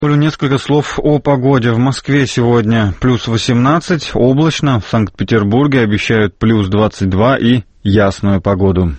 Несколько слов о погоде. В Москве сегодня плюс 18, облачно. В Санкт-Петербурге обещают плюс 22 и ясную погоду.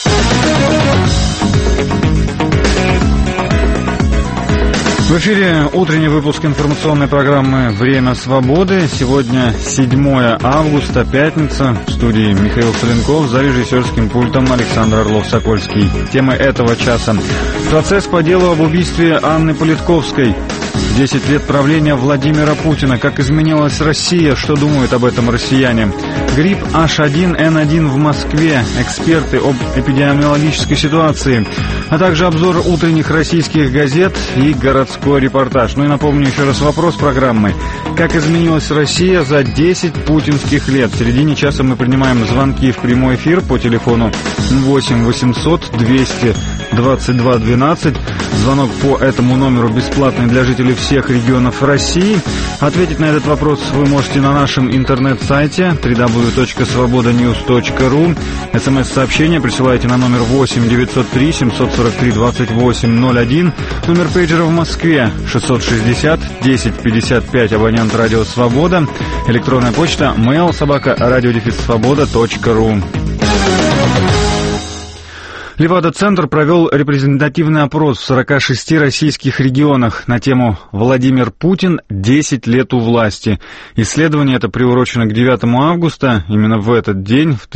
В эфире утренний выпуск информационной программы «Время свободы». Сегодня 7 августа, пятница. В студии Михаил Соленков, за режиссерским пультом Александр Орлов-Сокольский. Темы этого часа. Процесс по делу об убийстве Анны Политковской. 10 лет правления Владимира Путина. Как изменилась Россия? Что думают об этом россияне? Грипп H1N1 в Москве. Эксперты об эпидемиологической ситуации. А также обзор утренних российских газет и городской репортаж. Ну и напомню еще раз вопрос программы. Как изменилась Россия за 10 путинских лет? В середине часа мы принимаем звонки в прямой эфир по телефону 8 800 200 22 12. Звонок по этому номеру бесплатный для жителей всех регионов России. Ответить на этот вопрос вы можете на нашем интернет-сайте www.svobodanews.ru. СМС-сообщение присылайте на номер 8 903 743 28 01. Номер пейджера в Москве 660 10 55, абонент Радио Свобода. Электронная почта mail@radio-svoboda.ru. Левада-центр провел репрезентативный опрос в 46 российских регионах на тему «Владимир Путин. 10 лет у власти». Исследование это приурочено к 9 августа. Именно в этот день, в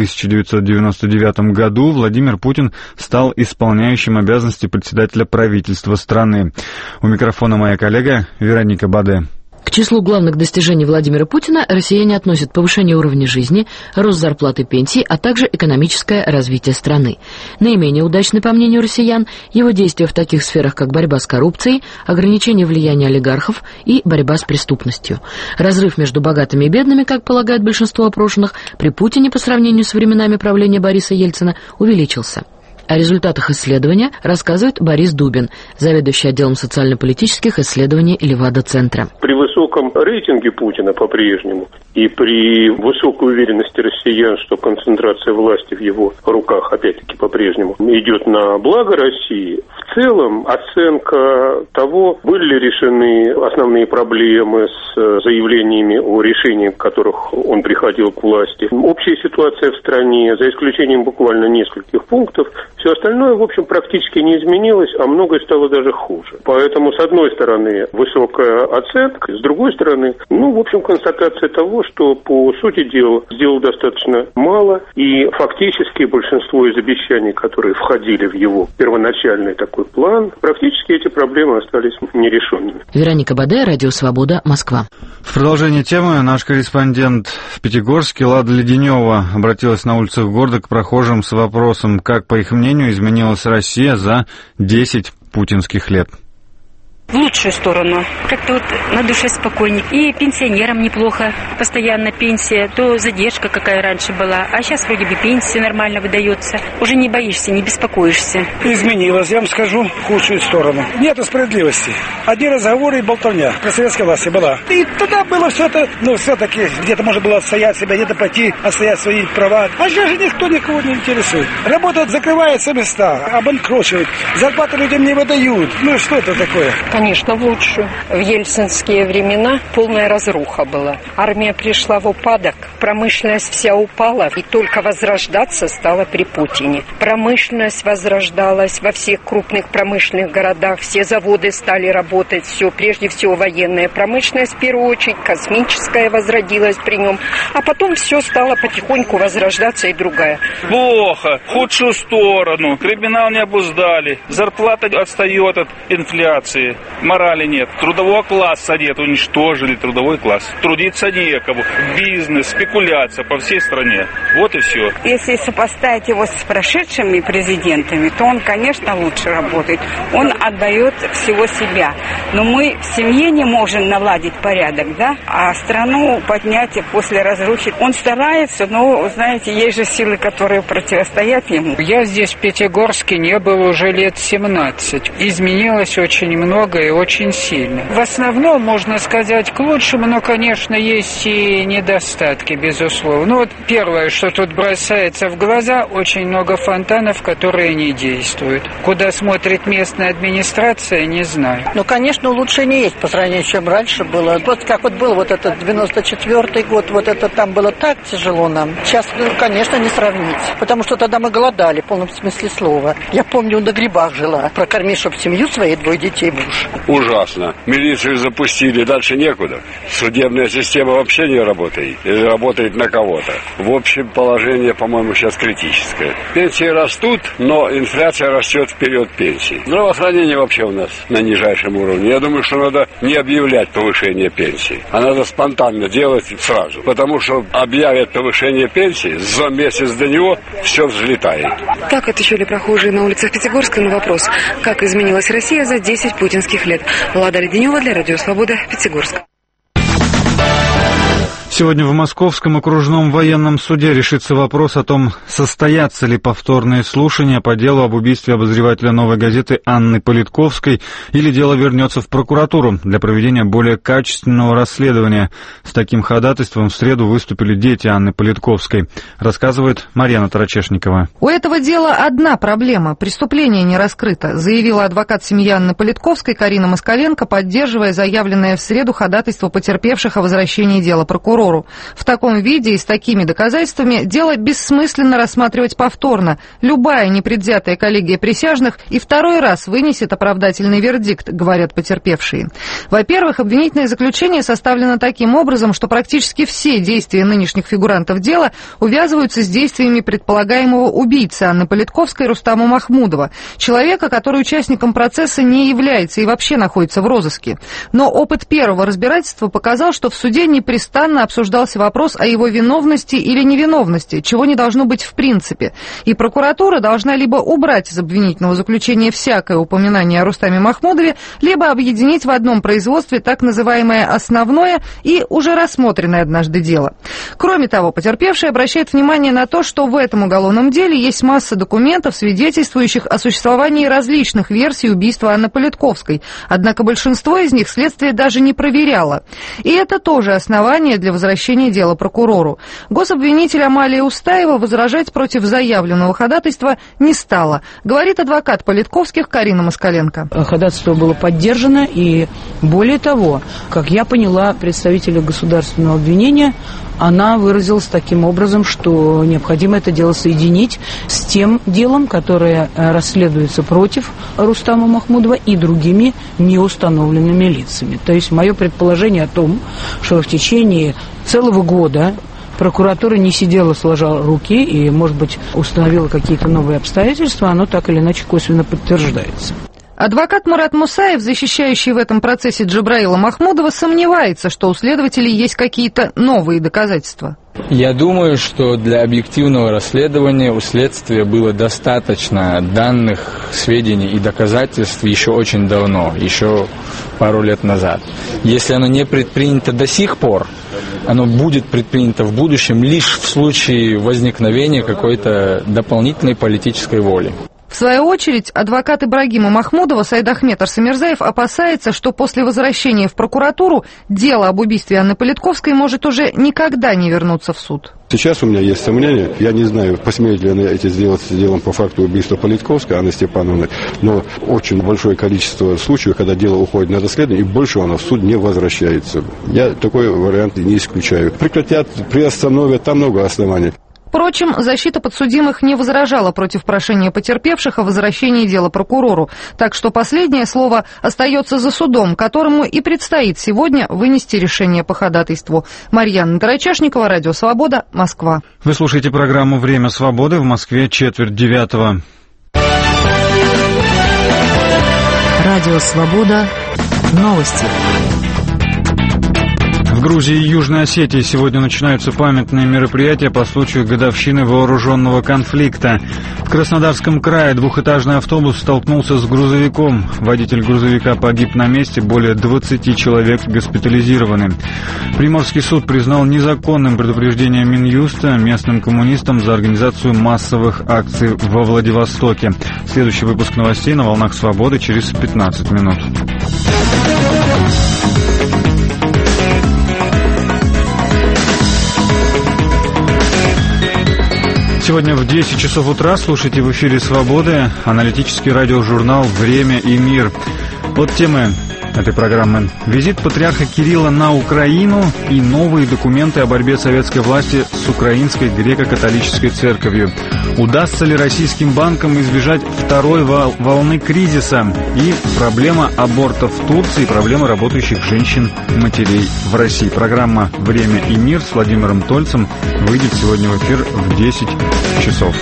1999 году, Владимир Путин стал исполняющим обязанности председателя правительства страны. У микрофона моя коллега Вероника Баде. К числу главных достижений Владимира Путина россияне относят повышение уровня жизни, рост зарплат и пенсий, а также экономическое развитие страны. Наименее удачны, по мнению россиян, его действия в таких сферах, как борьба с коррупцией, ограничение влияния олигархов и борьба с преступностью. Разрыв между богатыми и бедными, как полагает большинство опрошенных, при Путине по сравнению с временами правления Бориса Ельцина увеличился. О результатах исследования рассказывает Борис Дубин, заведующий отделом социально-политических исследований Левада-центра. При высоком рейтинге Путина по-прежнему и при высокой уверенности россиян, что концентрация власти в его руках, опять-таки, по-прежнему идет на благо России, в целом оценка того, были ли решены основные проблемы с заявлениями о решении, которых он приходил к власти, общая ситуация в стране, за исключением буквально нескольких пунктов, все остальное, в общем, практически не изменилось, а многое стало даже хуже. Поэтому, с одной стороны, высокая оценка, с другой стороны, в общем, констатация того, что, по сути дела, сделал достаточно мало, и фактически большинство из обещаний, которые входили в его первоначальный такой план, практически эти проблемы остались нерешенными. Вероника Баде, Радио Свобода, Москва. В продолжение темы наш корреспондент в Пятигорске Лада Леденева обратилась на улицах города к прохожим с вопросом, как, по их мнению, изменилась Россия за 10 путинских лет. В лучшую сторону. Как-то вот на душе спокойнее. И пенсионерам неплохо. Постоянно пенсия. То задержка какая раньше была. А сейчас вроде бы пенсия нормально выдается. Уже не боишься, не беспокоишься. Изменилось, я вам скажу, в худшую сторону. Нету справедливости. Одни разговоры и болтовня. При советской власти была. И тогда было все это, все-таки где-то можно было отстоять себя, где-то пойти, отстоять свои права. А сейчас же никто никого не интересует. Работают, закрываются места, обанкрочивают. Зарплаты людям не выдают. Что это такое? Конечно, в лучшую. В ельцинские времена полная разруха была. Армия пришла в упадок, промышленность вся упала, и только возрождаться стала при Путине. Промышленность возрождалась во всех крупных промышленных городах, все заводы стали работать, все, прежде всего военная промышленность, в первую очередь, космическая возродилась при нем, а потом все стало потихоньку возрождаться и другая. Плохо, в худшую сторону, криминал не обуздали, зарплата отстает от инфляции. Морали нет. Трудового класса нет. Уничтожили трудовой класс. Трудиться некому. Бизнес, спекуляция по всей стране. Вот и все. Если сопоставить его с прошедшими президентами, то он, конечно, лучше работает. Он отдает всего себя. Но мы в семье не можем наладить порядок, да? А страну поднять после разрухи. Он старается, но, знаете, есть же силы, которые противостоят ему. Я здесь в Пятигорске не был уже лет 17. Изменилось очень много. и очень сильно. В основном, можно сказать, к лучшему, но, конечно, есть и недостатки, безусловно. Ну, вот первое, что тут бросается в глаза, очень много фонтанов, которые не действуют. Куда смотрит местная администрация, не знаю. Ну, конечно, улучшение есть по сравнению с чем раньше было. Вот как вот был вот этот 94-й год, вот это там было так тяжело нам. Сейчас, конечно, не сравнить. Потому что тогда мы голодали, в полном смысле слова. Я помню, на грибах жила. Прокорми, чтоб семью своей, 2 детей муж. Ужасно. Милицию запустили, дальше некуда. Судебная система вообще не работает. Или работает на кого-то. В общем, положение, по-моему, сейчас критическое. Пенсии растут, но инфляция растет вперед пенсий. Здравоохранение вообще у нас на нижайшем уровне. Я думаю, что надо не объявлять повышение пенсии, а надо спонтанно делать сразу. Потому что объявят повышение пенсии, за месяц до него все взлетает. Так отвечали прохожие на улицах Пятигорска на вопрос, как изменилась Россия за 10 путинских лет. Лада Леденева для Радио Свобода, Пятигорск. Сегодня в Московском окружном военном суде решится вопрос о том, состоятся ли повторные слушания по делу об убийстве обозревателя «Новой газеты» Анны Политковской, или дело вернется в прокуратуру для проведения более качественного расследования. С таким ходатайством в среду выступили дети Анны Политковской, рассказывает Марьяна Тарачешникова. У этого дела одна проблема – преступление не раскрыто, заявила адвокат семьи Анны Политковской Карина Москаленко, поддерживая заявленное в среду ходатайство потерпевших о возвращении дела прокурору. В таком виде и с такими доказательствами дело бессмысленно рассматривать повторно. Любая непредвзятая коллегия присяжных и второй раз вынесет оправдательный вердикт, говорят потерпевшие. Во-первых, обвинительное заключение составлено таким образом, что практически все действия нынешних фигурантов дела увязываются с действиями предполагаемого убийцы Анны Политковской Рустама Махмудова, человека, который участником процесса не является и вообще находится в розыске. Но опыт первого разбирательства показал, что в суде непрестанно обсуждался вопрос о его виновности или невиновности, чего не должно быть в принципе. И прокуратура должна либо убрать из обвинительного заключения всякое упоминание о Рустаме Махмудове, либо объединить в одном производстве так называемое основное и уже рассмотренное однажды дело. Кроме того, потерпевший обращает внимание на то, что в этом уголовном деле есть масса документов, свидетельствующих о существовании различных версий убийства Анны Политковской, однако большинство из них следствие даже не проверяло. И это тоже основание для возвращения дела прокурору. Гособвинитель Амалия Устаева возражать против заявленного ходатайства не стала, говорит адвокат Политковских Карина Москаленко. Ходатайство было поддержано, и более того, как я поняла представителя государственного обвинения, она выразилась таким образом, что необходимо это дело соединить с тем делом, которое расследуется против Рустама Махмудова и другими неустановленными лицами. То есть мое предположение о том, что в течение целого года прокуратура не сидела сложа руки и, может быть, установила какие-то новые обстоятельства, оно так или иначе косвенно подтверждается. Адвокат Мурат Мусаев, защищающий в этом процессе Джабраила Махмудова, сомневается, что у следователей есть какие-то новые доказательства. Я думаю, что для объективного расследования у следствия было достаточно данных, сведений и доказательств еще очень давно, еще пару лет назад. Если оно не предпринято до сих пор, оно будет предпринято в будущем лишь в случае возникновения какой-то дополнительной политической воли. В свою очередь, адвокат Ибрагима Махмудова Сайдахмет Арсамирзаев опасается, что после возвращения в прокуратуру дело об убийстве Анны Политковской может уже никогда не вернуться в суд. Сейчас у меня есть сомнения, я не знаю, посмеют ли они это сделать с делом по факту убийства Политковской Анны Степановны, но очень большое количество случаев, когда дело уходит на расследование, и больше оно в суд не возвращается. Я такой вариант не исключаю. Прекратят, приостановят, там много оснований. Впрочем, защита подсудимых не возражала против прошения потерпевших о возвращении дела прокурору, так что последнее слово остается за судом, которому и предстоит сегодня вынести решение по ходатайству. Марьяна Тарачешникова, Радио Свобода, Москва. Вы слушаете программу «Время свободы», в Москве 8:45. Радио Свобода. Новости. В Грузии и Южной Осетии сегодня начинаются памятные мероприятия по случаю годовщины вооруженного конфликта. В Краснодарском крае двухэтажный автобус столкнулся с грузовиком. Водитель грузовика погиб на месте, более 20 человек госпитализированы. Приморский суд признал незаконным предупреждение Минюста местным коммунистам за организацию массовых акций во Владивостоке. Следующий выпуск новостей на «Волнах Свободы» через 15 минут. Сегодня в 10 часов утра слушайте в эфире «Свободы» аналитический радиожурнал «Время и мир». Вот темы этой программы. Визит патриарха Кирилла на Украину и новые документы о борьбе советской власти с Украинской греко-католической церковью. Удастся ли российским банкам избежать второй волны кризиса? И проблема абортов в Турции, проблема работающих женщин-матерей в России. Программа «Время и мир» с Владимиром Тольцем выйдет сегодня в эфир в 10 часов.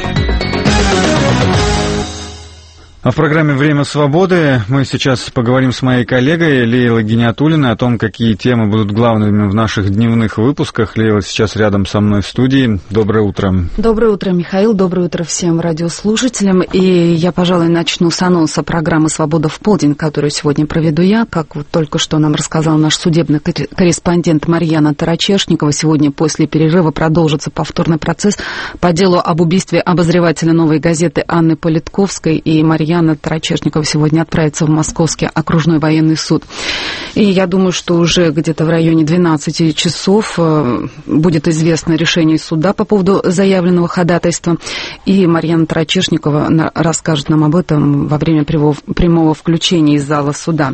А в программе «Время свободы» мы сейчас поговорим с моей коллегой Лейлой Гиниатуллиной о том, какие темы будут главными в наших дневных выпусках. Лейла сейчас рядом со мной в студии. Доброе утро. Доброе утро, Михаил. Доброе утро всем радиослушателям. И я, пожалуй, начну с анонса программы «Свобода в полдень», которую сегодня проведу я. Как вот только что нам рассказал наш судебный корреспондент Марьяна Тарачешникова, сегодня после перерыва продолжится повторный процесс по делу об убийстве обозревателя «Новой газеты» Анны Политковской, и Марьяна Тарачешникова сегодня отправится в Московский окружной военный суд. И я думаю, что уже где-то в районе 12 часов будет известно решение суда по поводу заявленного ходатайства. И Марьяна Тарачешникова расскажет нам об этом во время прямого включения из зала суда.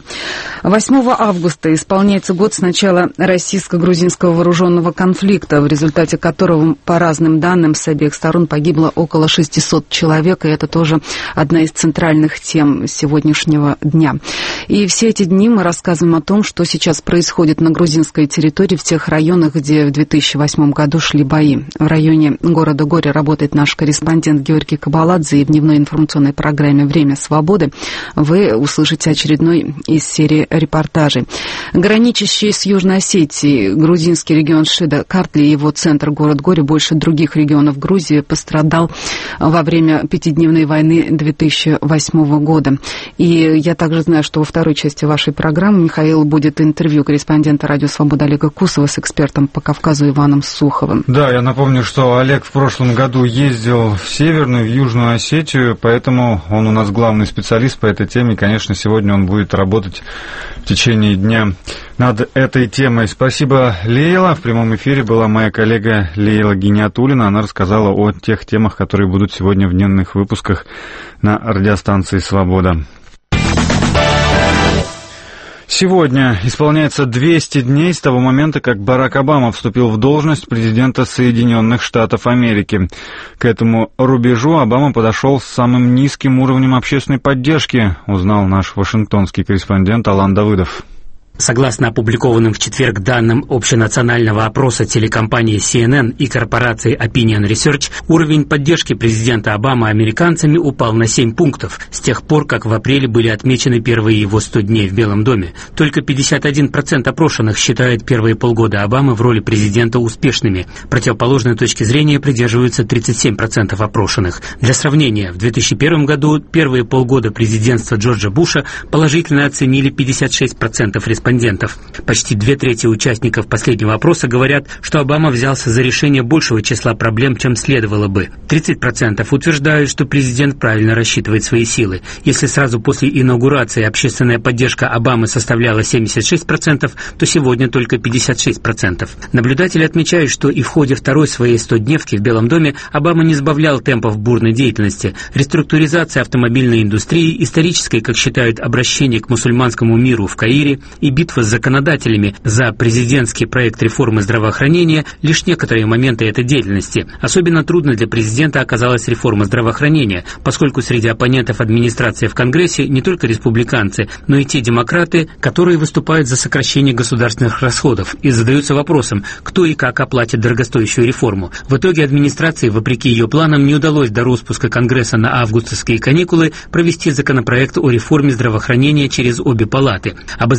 8 августа исполняется год с начала российско-грузинского вооруженного конфликта, в результате которого, по разным данным, с обеих сторон погибло около 600 человек. И это тоже одна из центральных тем сегодняшнего дня. И все эти дни мы рассказываем о том, что сейчас происходит на грузинской территории, в тех районах, где в 2008 году шли бои. В районе города Горе работает наш корреспондент Георгий Кабаладзе, и в дневной информационной программе «Время свободы» вы услышите очередной из серии репортажей. Граничащий с Южной Осетией грузинский регион Шида-Картли и его центр город Горе больше других регионов Грузии пострадал во время пятидневной войны 2008 года. И я также знаю, что во второй части вашей программы, Михаил, будет интервью корреспондента «Радио Свобода» Олега Кусова с экспертом по Кавказу Иваном Суховым. Да, я напомню, что Олег в прошлом году ездил в Северную, в Южную Осетию, поэтому он у нас главный специалист по этой теме. И, конечно, сегодня он будет работать в течение дня над этой темой. Спасибо, Лейла. В прямом эфире была моя коллега Лейла Гиниатуллина. Она рассказала о тех темах, которые будут сегодня в дневных выпусках на радиостанции «Свобода». Сегодня исполняется 200 дней с того момента, как Барак Обама вступил в должность президента Соединенных Штатов Америки. К этому рубежу Обама подошел с самым низким уровнем общественной поддержки, узнал наш вашингтонский корреспондент Алан Давыдов. Согласно опубликованным в четверг данным общенационального опроса телекомпании CNN и корпорации Opinion Research, уровень поддержки президента Обамы американцами упал на 7 пунктов с тех пор, как в апреле были отмечены первые его 100 дней в Белом доме. Только 51% опрошенных считают первые полгода Обамы в роли президента успешными. Противоположной точки зрения придерживаются 37% опрошенных. Для сравнения, в 2001 году первые полгода президентства Джорджа Буша положительно оценили 56% респондентов. Почти 2/3 участников последнего опроса говорят, что Обама взялся за решение большего числа проблем, чем следовало бы. 30% утверждают, что президент правильно рассчитывает свои силы. Если сразу после инаугурации общественная поддержка Обамы составляла 76%, то сегодня только 56%. Наблюдатели отмечают, что и в ходе второй своей 100-дневки в Белом доме Обама не сбавлял темпов бурной деятельности. Реструктуризация автомобильной индустрии, историческое, как считают, обращение к мусульманскому миру в Каире и битва с законодателями за президентский проект реформы здравоохранения – лишь некоторые моменты этой деятельности. Особенно трудно для президента оказалась реформа здравоохранения, поскольку среди оппонентов администрации в Конгрессе не только республиканцы, но и те демократы, которые выступают за сокращение государственных расходов и задаются вопросом, кто и как оплатит дорогостоящую реформу. В итоге администрации, вопреки ее планам, не удалось до распуска Конгресса на августовские каникулы провести законопроект о реформе здравоохранения через обе палаты. Обозреватель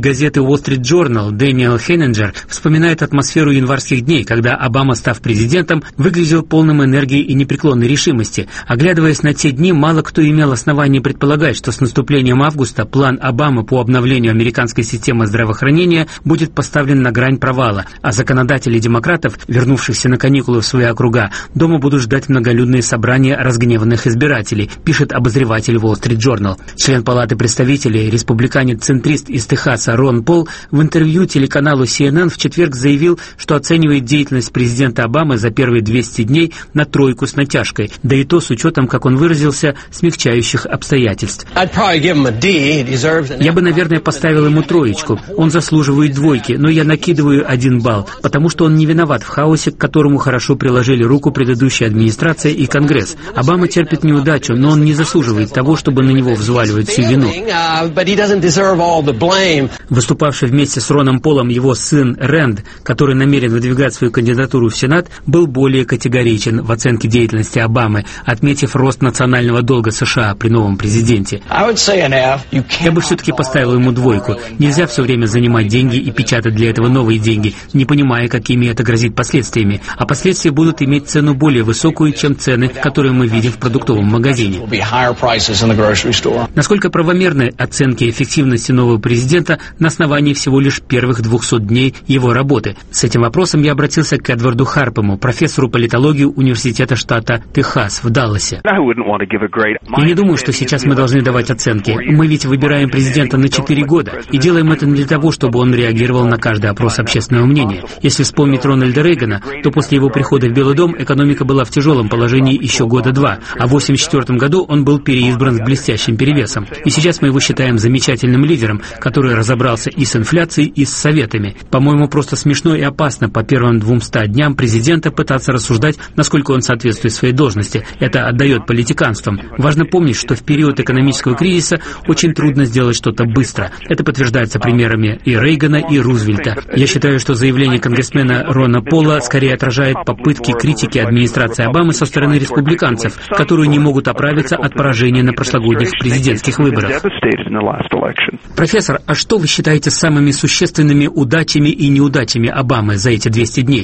газеты Wall Street Journal Дэниел Хеннинджер вспоминает атмосферу январских дней, когда Обама, став президентом, выглядел полным энергии и непреклонной решимости. Оглядываясь на те дни, мало кто имел основание предполагать, что с наступлением августа план Обамы по обновлению американской системы здравоохранения будет поставлен на грань провала, а законодатели демократов, вернувшихся на каникулы в свои округа, дома будут ждать многолюдные собрания разгневанных избирателей, пишет обозреватель Wall Street Journal. Член Палаты представителей, республиканец-центрист из Техаса Рон Пол в интервью телеканалу CNN в четверг заявил, что оценивает деятельность президента Обамы за первые 200 дней на 3 с натяжкой, да и то с учетом, как он выразился, смягчающих обстоятельств. Я бы, наверное, поставил ему 3. Он заслуживает 2, но я накидываю 1 балл, потому что он не виноват в хаосе, к которому хорошо приложили руку предыдущая администрация и Конгресс. Обама терпит неудачу, но он не заслуживает того, чтобы на него взваливать всю вину. Выступавший вместе с Роном Полом его сын Рэнд, который намерен выдвигать свою кандидатуру в Сенат, был более категоричен в оценке деятельности Обамы, отметив рост национального долга США при новом президенте. Я бы все-таки поставил ему 2. Нельзя все время занимать деньги и печатать для этого новые деньги, не понимая, какими это грозит последствиями. А последствия будут иметь цену более высокую, чем цены, которые мы видим в продуктовом магазине. Насколько правомерны оценки эффективности нового президента на основании всего лишь первых 200 дней его работы? С этим вопросом я обратился к Эдварду Харпему, профессору политологии Университета штата Техас в Далласе. Я не думаю, что сейчас мы должны давать оценки. Мы ведь выбираем президента на 4 года и делаем это не для того, чтобы он реагировал на каждый опрос общественного мнения. Если вспомнить Рональда Рейгана, то после его прихода в Белый дом экономика была в тяжелом положении еще 2 года, а в 1984 году он был переизбран с блестящим перевесом. И сейчас мы его считаем замечательным лидером, который разобрался и с инфляцией, и с советами. По-моему, просто смешно и опасно по первым 200 дням президента пытаться рассуждать, насколько он соответствует своей должности. Это отдает политиканствам. Важно помнить, что в период экономического кризиса очень трудно сделать что-то быстро. Это подтверждается примерами и Рейгана, и Рузвельта. Я считаю, что заявление конгрессмена Рона Пола скорее отражает попытки критики администрации Обамы со стороны республиканцев, которые не могут оправиться от поражения на прошлогодних президентских выборах. Профессор, а что вы считаете самыми существенными удачами и неудачами Обамы за эти 200 дней?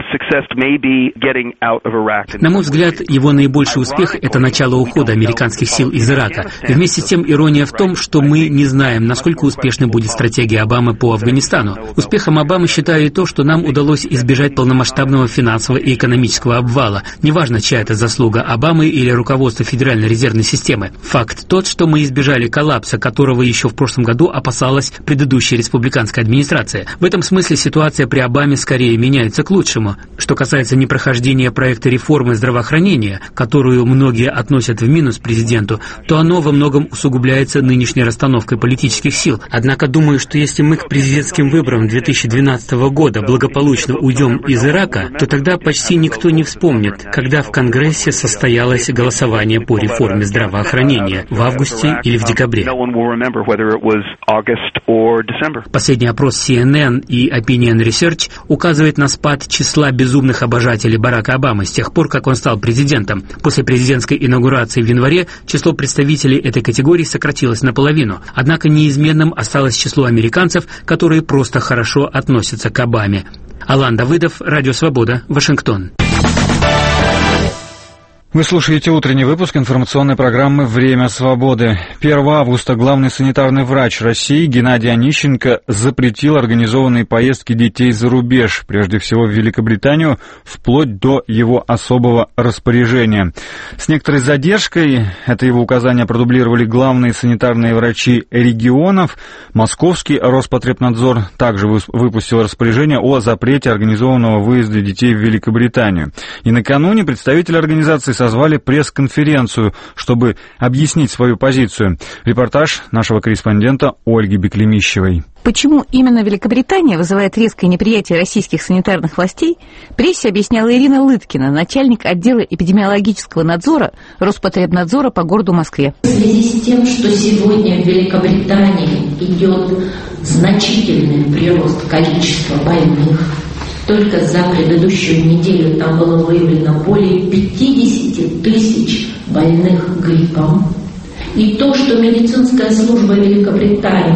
На мой взгляд, его наибольший успех – это начало ухода американских сил из Ирака. Вместе с тем, ирония в том, что мы не знаем, насколько успешной будет стратегия Обамы по Афганистану. Успехом Обамы считаю и то, что нам удалось избежать полномасштабного финансового и экономического обвала. Неважно, чья это заслуга, Обамы или руководства Федеральной резервной системы. Факт тот, что мы избежали коллапса, которого еще в прошлом году опасалась предыдущая республиканская администрация. В этом смысле ситуация при Обаме скорее меняется к лучшему. Что касается непрохождения проекта реформы здравоохранения, которую многие относят в минус президенту, то оно во многом усугубляется нынешней расстановкой политических сил. Однако думаю, что если мы к президентским выборам 2012 года благополучно уйдем из Ирака, то тогда почти никто не вспомнит, когда в Конгрессе состоялось голосование по реформе здравоохранения в августе или в декабре. Последний опрос CNN и Opinion Research указывает на спад числа безумных обожателей Барака Обамы с тех пор, как он стал президентом. После президентской инаугурации в январе число представителей этой категории сократилось наполовину. Однако неизменным осталось число американцев, которые просто хорошо относятся к Обаме. Алан Давыдов, Радио Свобода, Вашингтон. Вы слушаете утренний выпуск информационной программы «Время свободы». 1 августа главный санитарный врач России Геннадий Онищенко запретил организованные поездки детей за рубеж, прежде всего в Великобританию, вплоть до его особого распоряжения. С некоторой задержкой это его указание продублировали главные санитарные врачи регионов. Московский Роспотребнадзор также выпустил распоряжение о запрете организованного выезда детей в Великобританию. И накануне представители организации созвали пресс-конференцию, чтобы объяснить свою позицию. Репортаж нашего корреспондента Ольги Беклемищевой. Почему именно Великобритания вызывает резкое неприятие российских санитарных властей, прессе объясняла Ирина Лыткина, начальник отдела эпидемиологического надзора Роспотребнадзора по городу Москве. В связи с тем, что сегодня в Великобритании идет значительный прирост количества больных, только за предыдущую неделю там было выявлено более 50 тысяч больных гриппом. И то, что медицинская служба Великобритании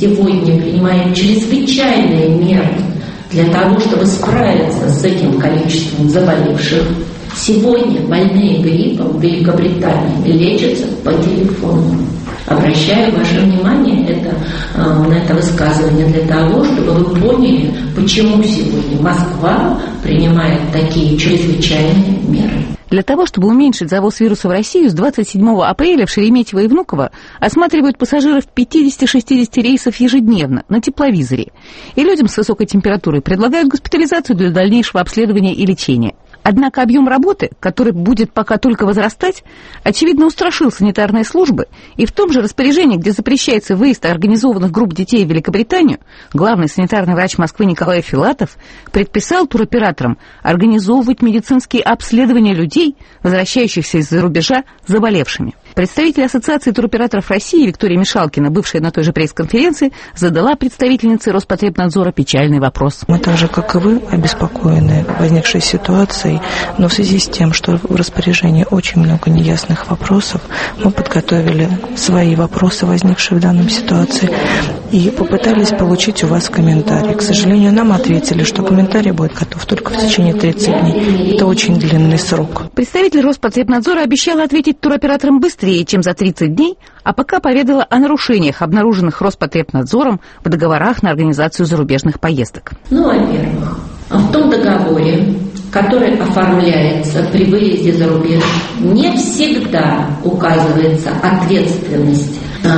сегодня принимаем чрезвычайные меры для того, чтобы справиться с этим количеством заболевших. Сегодня больные гриппом в Великобритании лечатся по телефону. Обращаю ваше внимание на это высказывание для того, чтобы вы поняли, почему сегодня Москва принимает такие чрезвычайные меры. Для того, чтобы уменьшить завоз вируса в Россию, с 27 апреля в Шереметьево и Внуково осматривают пассажиров 50-60 рейсов ежедневно на тепловизоре. И людям с высокой температурой предлагают госпитализацию для дальнейшего обследования и лечения. Однако объем работы, который будет пока только возрастать, очевидно устрашил санитарные службы, и в том же распоряжении, где запрещается выезд организованных групп детей в Великобританию, главный санитарный врач Москвы Николай Филатов предписал туроператорам организовывать медицинские обследования людей, возвращающихся из-за рубежа заболевшими. Представитель Ассоциации туроператоров России Виктория Мишалкина, бывшая на той же пресс-конференции, задала представительнице Роспотребнадзора печальный вопрос. Мы так же, как и вы, обеспокоены возникшей ситуацией, но в связи с тем, что в распоряжении очень много неясных вопросов, мы подготовили свои вопросы, возникшие в данной ситуации, и попытались получить у вас комментарий. К сожалению, нам ответили, что комментарий будет готов только в течение 30 дней. Это очень длинный срок. Представитель Роспотребнадзора обещала ответить туроператорам быстрее, чем за 30 дней, а пока поведала о нарушениях, обнаруженных Роспотребнадзором в договорах на организацию зарубежных поездок. Во-первых, в том договоре, который оформляется при выезде за рубеж, не всегда указывается ответственность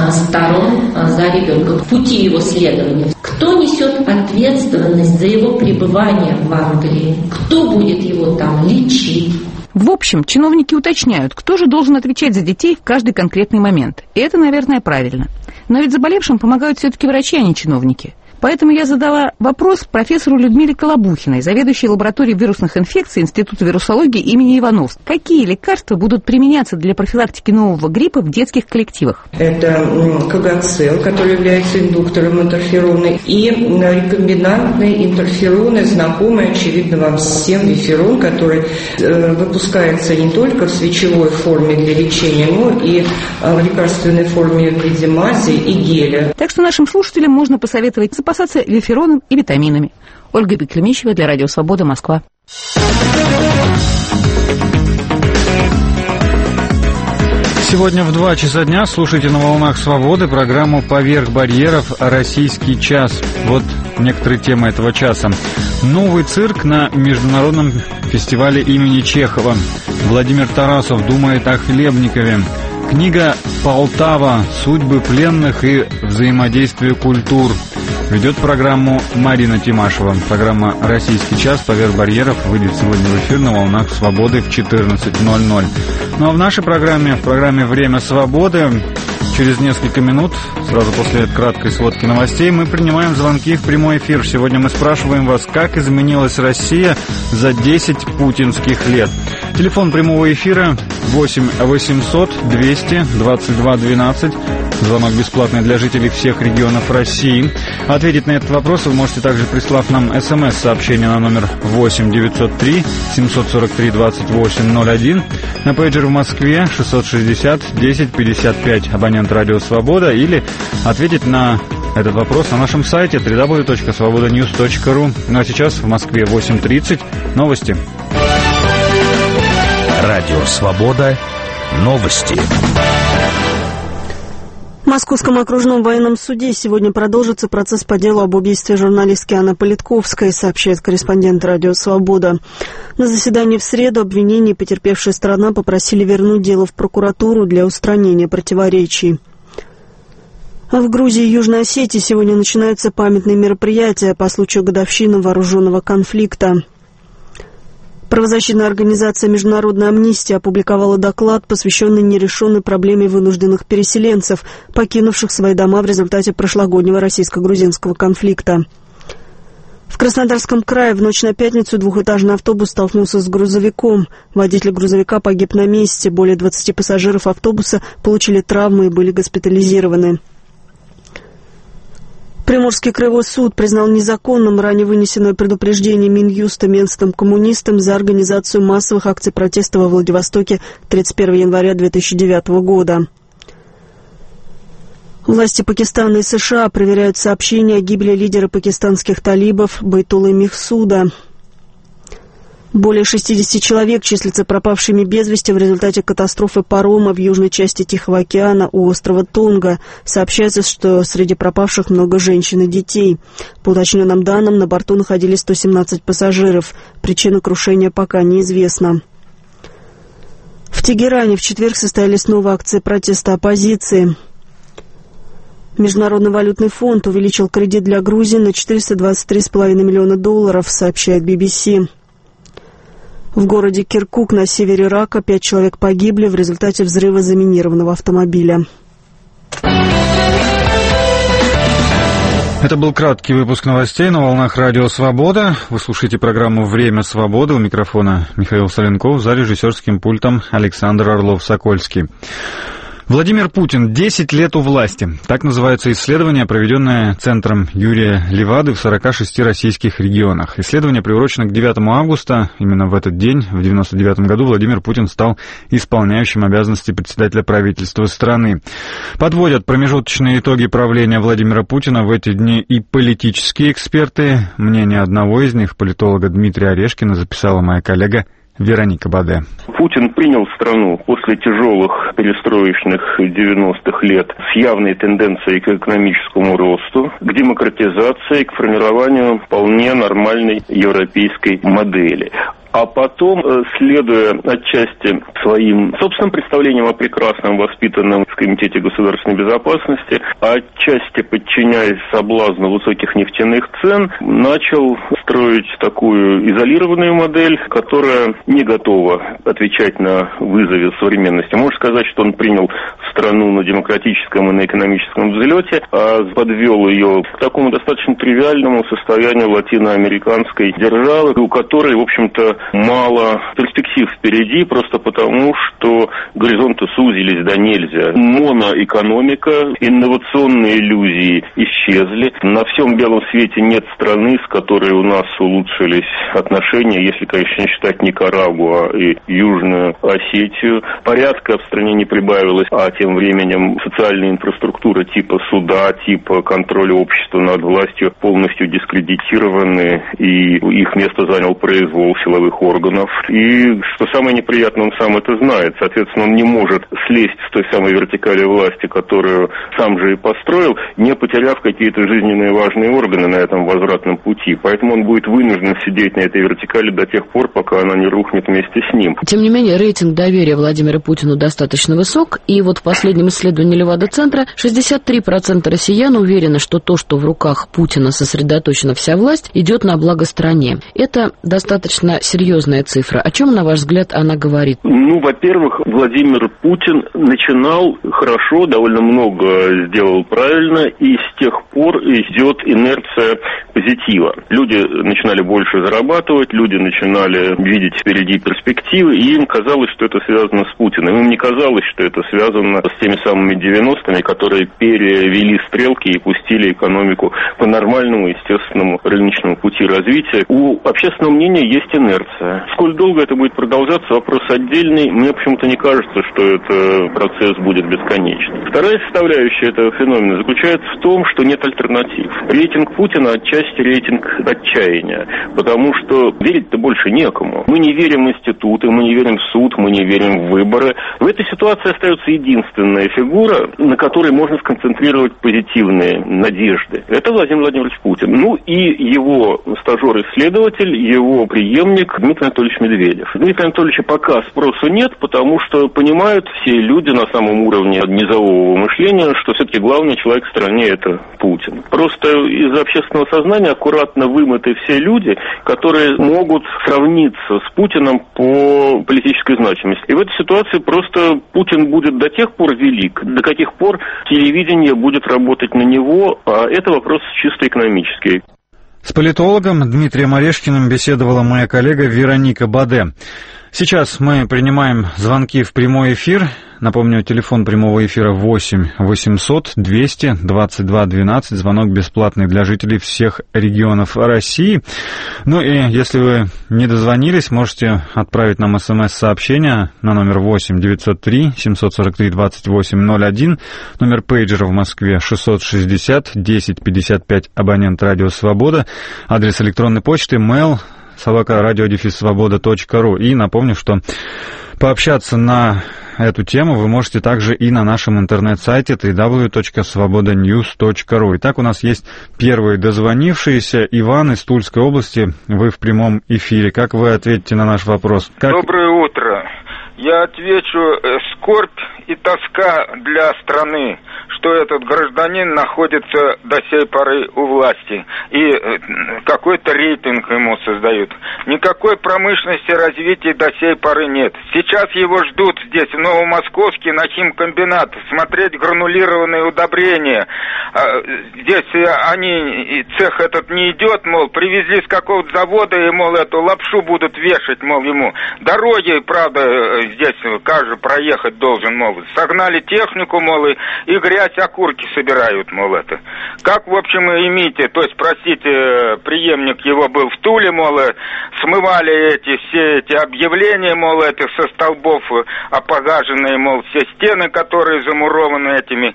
сторон за ребенка в пути его следования. Кто несет ответственность за его пребывание в Англии? Кто будет его там лечить? В общем, чиновники уточняют, кто же должен отвечать за детей в каждый конкретный момент. И это, наверное, правильно. Но ведь заболевшим помогают все-таки врачи, а не чиновники. Поэтому я задала вопрос профессору Людмиле Колобухиной, заведующей лабораторией вирусных инфекций Института вирусологии имени Ивановского. Какие лекарства будут применяться для профилактики нового гриппа в детских коллективах? Это Когоцил, который является индуктором интерферона, и рекомбинантные интерфероны, знакомые, очевидно, вам всем, виферон, который выпускается не только в свечевой форме для лечения, но и в лекарственной форме в виде мази и геля. Так что нашим слушателям можно посоветовать запасаться вифероном и витаминами. Ольга Беклемищева для Радио Свобода, Москва. Сегодня в 2 часа дня слушайте на волнах Свободы программу «Поверх барьеров. Российский час». Вот некоторые темы этого часа. Новый цирк на международном фестивале имени Чехова. Владимир Тарасов думает о Хлебникове. Книга «Полтава. Судьбы пленных и взаимодействие культур». Ведет программу Марина Тимашева. Программа «Российский час. Поверх барьеров» выйдет сегодня в эфир на волнах Свободы в 14:00. Ну а в нашей программе, в программе «Время свободы», через несколько минут, сразу после краткой сводки новостей, мы принимаем звонки в прямой эфир. Сегодня мы спрашиваем вас, как изменилась Россия за 10 путинских лет. Телефон прямого эфира 8 800 200 22 12. Звонок бесплатный для жителей всех регионов России. Ответить на этот вопрос вы можете также, прислав нам СМС-сообщение на номер 8 903 743 2801. На пейджер в Москве 660 10 55. Абонент Радио Свобода. Или ответить на этот вопрос на нашем сайте www.svobodanews.ru. Ну а сейчас в Москве 8:30. Новости. Радио Свобода. Новости. В Московском окружном военном суде сегодня продолжится процесс по делу об убийстве журналистки Анны Политковской, сообщает корреспондент Радио Свобода. На заседании в среду обвинение и потерпевшая сторона попросили вернуть дело в прокуратуру для устранения противоречий. В Грузии и Южной Осетии сегодня начинаются памятные мероприятия по случаю годовщины вооруженного конфликта. Правозащитная организация «Международная амнистия» опубликовала доклад, посвященный нерешенной проблеме вынужденных переселенцев, покинувших свои дома в результате прошлогоднего российско-грузинского конфликта. В Краснодарском крае в ночь на пятницу двухэтажный автобус столкнулся с грузовиком. Водитель грузовика погиб на месте. Более 20 пассажиров автобуса получили травмы и были госпитализированы. Приморский краевой суд признал незаконным ранее вынесенное предупреждение Минюста местным коммунистам за организацию массовых акций протеста во Владивостоке 31 января 2009 года. Власти Пакистана и США проверяют сообщения о гибели лидера пакистанских талибов Байтуллы Мехсуда. Более 60 человек числятся пропавшими без вести в результате катастрофы парома в южной части Тихого океана у острова Тонга. Сообщается, что среди пропавших много женщин и детей. По уточненным данным, на борту находились 117 пассажиров. Причина крушения пока неизвестна. В Тегеране в четверг состоялись новые акции протеста оппозиции. Международный валютный фонд увеличил кредит для Грузии на $423,5 миллиона, сообщает BBC. В городе Киркук на севере Ирака 5 человек погибли в результате взрыва заминированного автомобиля. Это был краткий выпуск новостей на волнах Радио Свобода. Вы слушаете программу «Время свободы». У микрофона Михаил Соленков, за режиссерским пультом Александр Орлов-Сокольский. Владимир Путин 10 лет у власти. Так называется исследование, проведенное Центром Юрия Левады в 46 российских регионах. Исследование приурочено к 9 августа. Именно в этот день, в 1999 году, Владимир Путин стал исполняющим обязанности председателя правительства страны. Подводят промежуточные итоги правления Владимира Путина в эти дни и политические эксперты. Мнение одного из них, политолога Дмитрия Орешкина, записала моя коллега Вероника Баде. Путин принял страну после тяжелых перестроечных 90-х лет с явной тенденцией к экономическому росту, к демократизации, к формированию вполне нормальной европейской модели. А потом, следуя отчасти своим собственным представлениям о прекрасном, воспитанном в Комитете государственной безопасности, а отчасти подчиняясь соблазну высоких нефтяных цен, начал строить такую изолированную модель, которая не готова отвечать на вызовы современности. Можно сказать, что он принял страну на демократическом и на экономическом взлете, а подвел ее к такому достаточно тривиальному состоянию латиноамериканской державы, у которой, в общем-то, мало перспектив впереди, просто потому, что горизонты сузились до нельзя. Моноэкономика, инновационные иллюзии исчезли. На всем белом свете нет страны, с которой у нас улучшились отношения, если, конечно, не считать Никарагуа и Южную Осетию. Порядка в стране не прибавилось, а тем временем социальная инфраструктура типа суда, типа контроля общества над властью полностью дискредитированы, и их место занял произвол силовых органов. И, что самое неприятное, он сам это знает. Соответственно, он не может слезть с той самой вертикали власти, которую сам же и построил, не потеряв какие-то жизненные важные органы на этом возвратном пути. Поэтому он будет вынужден сидеть на этой вертикали до тех пор, пока она не рухнет вместе с ним. Тем не менее, рейтинг доверия Владимиру Путину достаточно высок, и вот в последнем исследовании Левада-центра 63% россиян уверены, что то, что в руках Путина сосредоточена вся власть, идет на благо стране. Это достаточно серьезная цифра. О чем, на ваш взгляд, она говорит? Во-первых, Владимир Путин начинал хорошо, довольно много сделал правильно, и с тех пор идет инерция позитива. Люди начинали больше зарабатывать, люди начинали видеть впереди перспективы, и им казалось, что это связано с Путиным. Им не казалось, что это связано с теми самыми 90-ми, которые перевели стрелки и пустили экономику по нормальному, естественному рыночному пути развития. У общественного мнения есть инерция. Сколь долго это будет продолжаться, вопрос отдельный. Мне почему-то не кажется, что этот процесс будет бесконечным. Вторая составляющая этого феномена заключается в том, что нет альтернатив. Рейтинг Путина отчасти рейтинг отчаяния, потому что верить-то больше некому. Мы не верим в институты, мы не верим в суд, мы не верим в выборы. В этой ситуации остается единственная фигура, на которой можно сконцентрировать позитивные надежды. Это Владимир Владимирович Путин. И его стажер-исследователь, его преемник Дмитрий Анатольевич Медведев. Дмитрия Анатольевича пока спросу нет, потому что понимают все люди на самом уровне низового мышления, что все-таки главный человек в стране – это Путин. Просто из общественного сознания аккуратно вымыты все люди, которые могут сравниться с Путиным по политической значимости. И в этой ситуации просто Путин будет до тех пор велик, до каких пор телевидение будет работать на него, а это вопрос чисто экономический. С политологом Дмитрием Орешкиным беседовала моя коллега Вероника Баде. Сейчас мы принимаем звонки в прямой эфир. Напомню, телефон прямого эфира 8 800 200 22 12. Звонок бесплатный для жителей всех регионов России. Ну и если вы не дозвонились, можете отправить нам смс-сообщение на номер 8 903 743 2801. Номер пейджера в Москве 660 10 55, абонент «Радио Свобода». Адрес электронной почты mail @radio-svoboda.ru. И напомню, что пообщаться на эту тему вы можете также и на нашем интернет-сайте www.svobodanews.ru. Итак, у нас есть первые дозвонившиеся. Иван из Тульской области, вы в прямом эфире. Как вы ответите на наш вопрос? Доброе утро. Я отвечу: скорбь и тоска для страны, что этот гражданин находится до сей поры у власти, и какой-то рейтинг ему создают. Никакой промышленности, развития до сей поры нет. Сейчас его ждут здесь, в Новомосковске, на химкомбинат, смотреть гранулированные удобрения. Здесь цех этот не идет, мол, привезли с какого-то завода, и, мол, эту лапшу будут вешать, мол, ему. Дороги, правда, здесь каждый проехать должен, мол. Согнали технику, мол, и грязь, окурки собирают, мол, это. Как, в общем, имейте, то есть, простите, преемник его был в Туле, мол, смывали все эти объявления, мол, это со столбов опогаженные, мол, все стены, которые замурованы этими,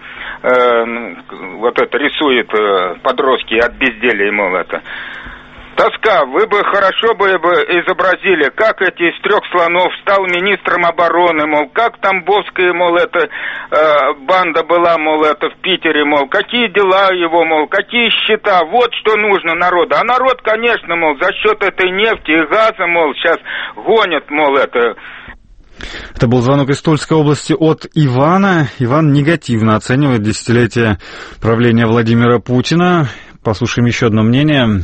вот это рисуют подростки от безделия, мол, это. Тоска, вы бы хорошо бы изобразили, как эти из 3 слонов стал министром обороны, мол, как Тамбовская, мол, эта банда была, мол, это в Питере, мол, какие дела его, мол, какие счета, вот что нужно народу. А народ, конечно, мол, за счет этой нефти и газа, мол, сейчас гонят, мол, это... Это был звонок из Тульской области от Ивана. Иван негативно оценивает десятилетие правления Владимира Путина. Послушаем еще одно мнение.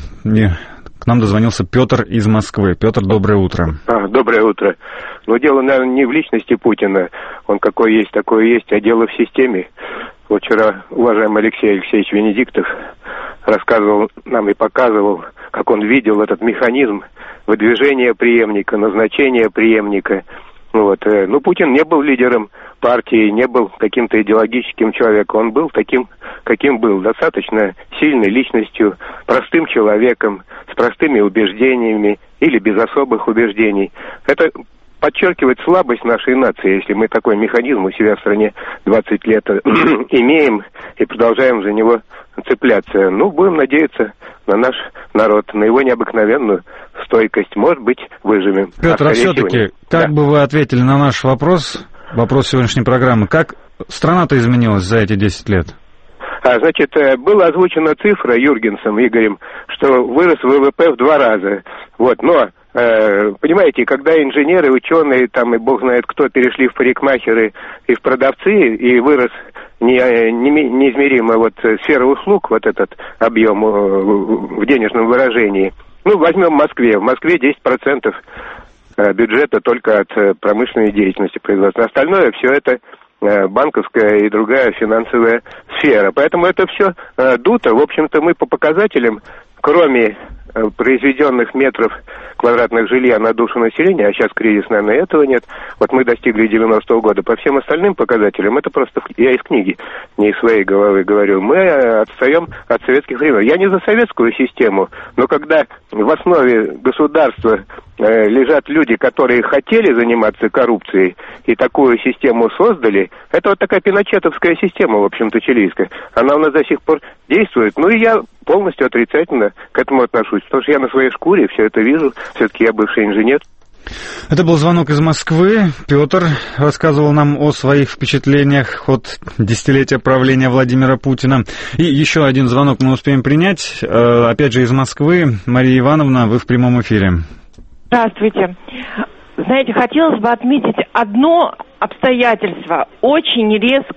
К нам дозвонился Петр из Москвы. Петр, доброе утро. Доброе утро. Но дело, наверное, не в личности Путина. Он какой есть, такой есть, а дело в системе. Вот вчера уважаемый Алексей Алексеевич Венедиктов рассказывал нам и показывал, как он видел этот механизм выдвижения преемника, назначения преемника. Вот. Ну, Путин не был лидером партии, не был каким-то идеологическим человеком. Он был таким, каким был, достаточно сильной личностью, простым человеком, с простыми убеждениями или без особых убеждений. Это подчеркивает слабость нашей нации, если мы такой механизм у себя в стране 20 лет имеем и продолжаем за него цепляться. Ну, будем надеяться на наш народ, на его необыкновенную стойкость. Может быть, выживем. Петр, а все-таки, как бы вы ответили на наш вопрос сегодняшней программы, как страна-то изменилась за эти 10 лет? Значит, была озвучена цифра Юргенсом Игорем, что вырос ВВП в 2 раза. Вот, но, понимаете, когда инженеры, ученые, там и бог знает кто, перешли в парикмахеры и в продавцы, и вырос неизмеримо вот сфера услуг, вот этот объем в денежном выражении. Ну, возьмем в Москве. В Москве 10% бюджета только от промышленной деятельности производства. Остальное все это банковская и другая финансовая сфера. Поэтому это все дуто. В общем-то, мы по показателям, кроме произведенных метров квадратных жилья на душу населения, а сейчас кризис, наверное, этого нет, вот мы достигли 90-го года. По всем остальным показателям, это просто я из книги, не из своей головы говорю, мы отстаем от советских времен. Я не за советскую систему, но когда в основе государства лежат люди, которые хотели заниматься коррупцией и такую систему создали, это вот такая пиночетовская система, в общем-то, чилийская. Она у нас до сих пор действует. Ну и я полностью отрицательно к этому отношусь, потому что я на своей шкуре все это вижу. Все-таки я бывший инженер. Это был звонок из Москвы. Петр рассказывал нам о своих впечатлениях от десятилетия правления Владимира Путина. И еще один звонок мы успеем принять. Опять же из Москвы. Мария Ивановна, вы в прямом эфире. Здравствуйте. Знаете, хотелось бы отметить одно обстоятельство. Очень резко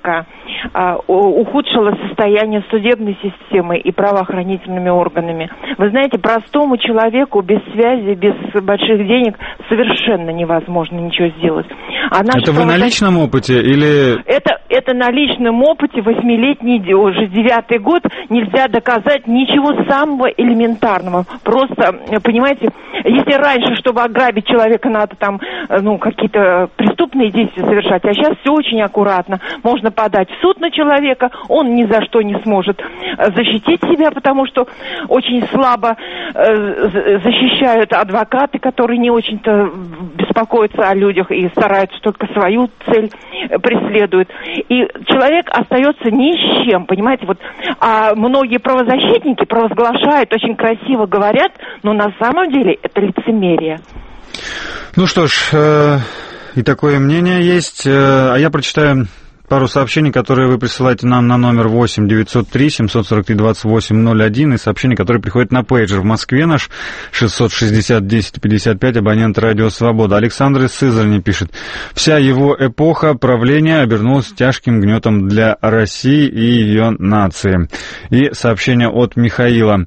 ухудшила состояние судебной системы и правоохранительными органами. Вы знаете, простому человеку без связи, без больших денег совершенно невозможно ничего сделать. Это вы на личном опыте или... Это на личном опыте, 8-летний, уже 9-й год, нельзя доказать ничего самого элементарного. Просто, понимаете, если раньше, чтобы ограбить человека, надо там, какие-то преступные действия совершать, а сейчас все очень аккуратно. Можно подать в суд на человека, он ни за что не сможет защитить себя, потому что очень слабо защищают адвокаты, которые не очень-то беспокоятся о людях и стараются только свою цель преследуют. И человек остается ни с чем, понимаете, а многие правозащитники провозглашают, очень красиво говорят, но на самом деле это лицемерие. Ну что ж, и такое мнение есть, а я прочитаю пару сообщений, которые вы присылаете нам на номер 8 903 743 2801 и сообщения, которые приходят на пейджер в Москве наш 660 10 55, абонент Радио Свобода. Александр из Сызрани пишет: вся его эпоха правления обернулась тяжким гнетом для России и ее нации. И сообщение от Михаила.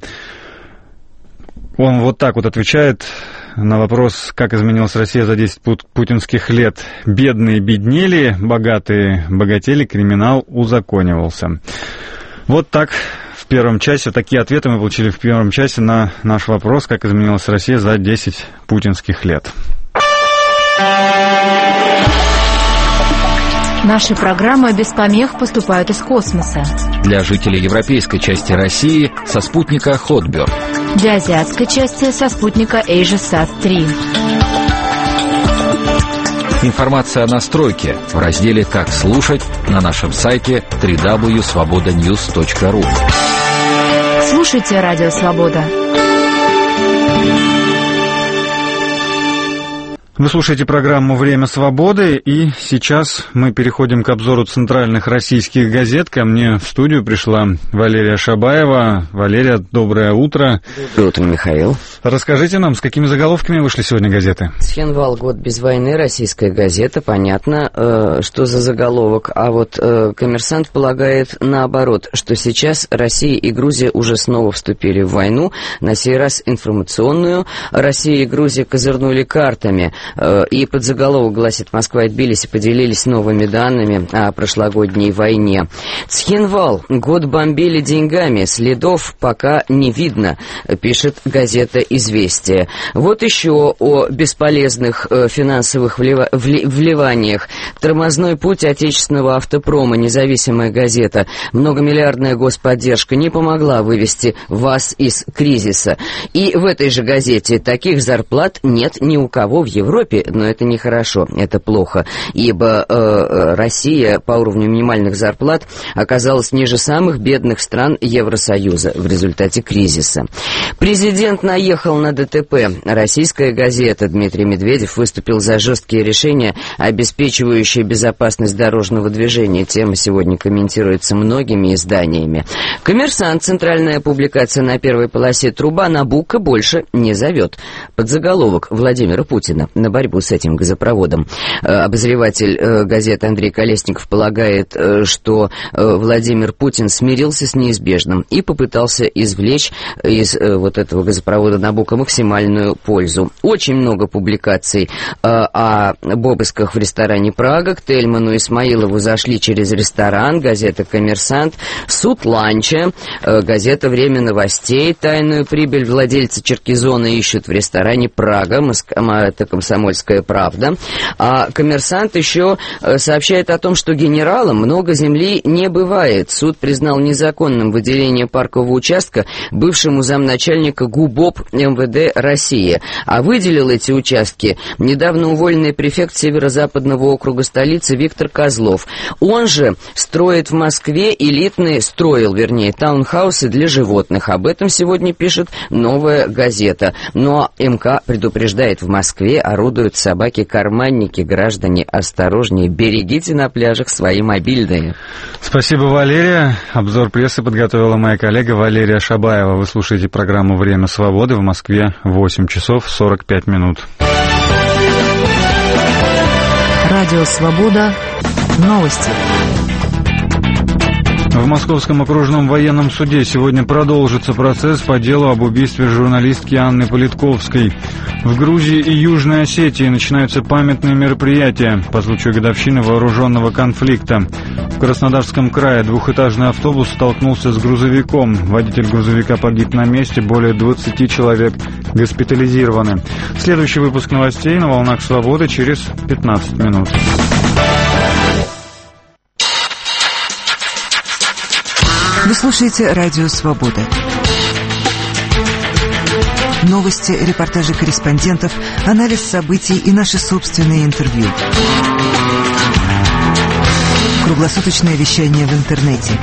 Он вот так вот отвечает на вопрос, как изменилась Россия за 10 путинских лет. Бедные беднели, богатые богатели, криминал узаконивался. Вот так в первом часе, такие ответы мы получили в первом часе на наш вопрос, как изменилась Россия за 10 путинских лет. Наши программы без помех поступают из космоса. Для жителей европейской части России со спутника Hotbird. Для азиатской части со спутника AsiaSat-3. Информация о настройке в разделе «Как слушать» на нашем сайте www.svobodanews.ru. Слушайте Радио Свобода. Вы слушаете программу «Время свободы», и сейчас мы переходим к обзору центральных российских газет. Ко мне в студию пришла Валерия Шабаева. Валерия, доброе утро. Доброе утро, Михаил. Расскажите нам, с какими заголовками вышли сегодня газеты? Цхинвал. Год без войны. Российская газета. Понятно, что за заголовок. А вот «Коммерсант» полагает наоборот, что сейчас Россия и Грузия уже снова вступили в войну, на сей раз информационную. Россия и Грузия козырнули картами. И подзаголовок гласит: Москва и Тбилиси поделились новыми данными о прошлогодней войне. Цхинвал. Год бомбили деньгами. Следов пока не видно, пишет газета «Известия». Вот еще о бесполезных финансовых вливаниях. Тормозной путь отечественного автопрома. Независимая газета. Многомиллиардная господдержка не помогла вывести ВАЗ из кризиса. И в этой же газете: таких зарплат нет ни у кого в Европе, но это нехорошо, это плохо, ибо Россия по уровню минимальных зарплат оказалась ниже самых бедных стран Евросоюза в результате кризиса. Президент наехал на ДТП. Российская газета. Дмитрий Медведев выступил за жесткие решения, обеспечивающие безопасность дорожного движения. Тема сегодня комментируется многими изданиями. «Коммерсант». Центральная публикация на первой полосе: труба Набуко больше не зовет. Подзаголовок Владимира Путина на борьбу с этим газопроводом. Обозреватель газеты Андрей Колесников полагает, что Владимир Путин смирился с неизбежным и попытался извлечь из вот этого газопровода Набуко максимальную пользу. Очень много публикаций о обысках в ресторане «Прага». К Тельману Исмаилову зашли через ресторан. Газета «Коммерсант». Суд ланча. Газета «Время новостей». Тайную прибыль владельца Черкизона ищут в ресторане «Прага». Это «Комсомольская правда». А «Коммерсант» еще сообщает о том, что генералам много земли не бывает. Суд признал незаконным выделение паркового участка бывшему замначальника ГУБОП МВД России. А выделил эти участки недавно уволенный префект Северо-Западного округа столицы Виктор Козлов. Он же строил таунхаусы для животных. Об этом сегодня пишет «Новая газета». Но МК предупреждает: в Москве орудуют собаки-карманники. Граждане, осторожнее, берегите на пляжах свои мобильные. Спасибо, Валерия. Обзор прессы подготовила моя коллега Валерия Шабаева. Вы слушаете программу «Время свободы». В Москве 8 часов 45 минут. Радио Свобода. Новости. В Московском окружном военном суде сегодня продолжится процесс по делу об убийстве журналистки Анны Политковской. В Грузии и Южной Осетии начинаются памятные мероприятия по случаю годовщины вооруженного конфликта. В Краснодарском крае двухэтажный автобус столкнулся с грузовиком. Водитель грузовика погиб на месте, более 20 человек госпитализированы. Следующий выпуск новостей на «Волнах Свободы» через 15 минут. Вы слушаете «Радио Свобода». Новости, репортажи корреспондентов, анализ событий и наши собственные интервью. Круглосуточное вещание в интернете